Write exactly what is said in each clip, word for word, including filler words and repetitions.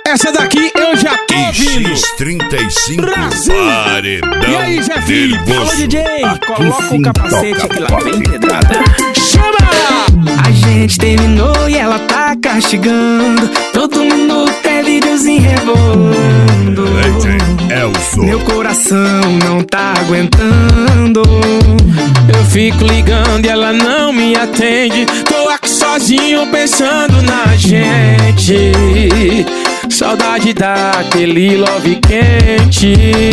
Essa daqui eu já tô ouvindo. X trinta e cinco Brasil. Paredão E aí, Jefinho? nervoso. Alô, D J, Aqui coloca sim o capacete toca que lá vem pop. pedrada. Chama! A gente terminou e ela tá castigando. Todo minuto é videozinho rebolando. Legend Elzo. Meu coração não tá aguentando. Eu fico ligando e ela não me atende. Tô aqui sozinho pensando na gente. Saudade daquele love quente.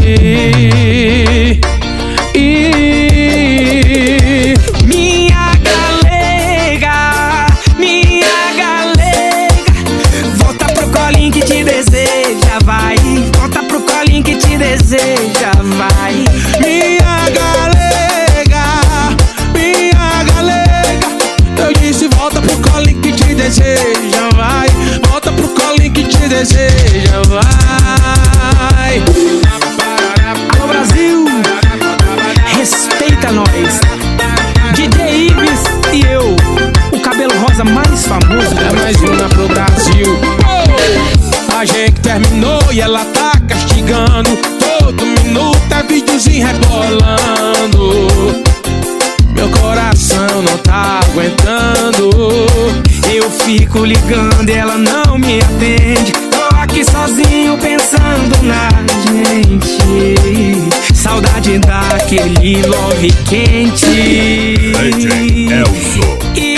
E Minha galega, minha galega, volta pro colinho que te deseja, vai. Volta pro colinho que te deseja, vai. minha galega, minha galega, eu disse volta pro colinho que te deseja, vai. Volta pro colinho que te deseja, vai. Alô Brasil, respeita nós. D J Ives e eu, o cabelo rosa mais famoso. É mais uma pro Brasil. Oh! A gente terminou e ela tá castigando. Todo minuto é videozinho rebolando. Meu coração não tá aguentando. Eu fico ligando e ela não me atende. Tô aqui sozinho pensando na gente. Saudade daquele love quente. Legend Elzo. E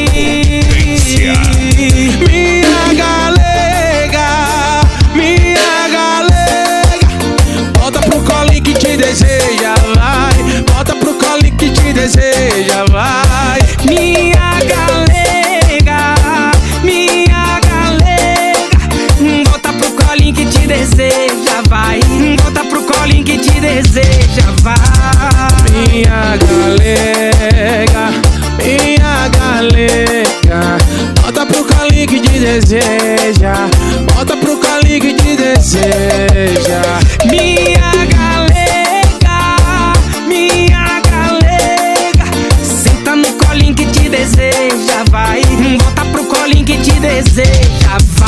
Minha galega, minha galega, volta pro colinho que te deseja, vai. Volta pro colinho que te deseja, vai. minha galega, minha galega, volta pro colinho que te deseja, vai. Volta pro colinho que te deseja, vai. Minha galega, minha galega, volta pro colinho que te deseja. Volta pro colinho que te deseja. Minha galega, minha galega, senta no colinho que te deseja, vai. Volta pro colinho que te deseja, vai.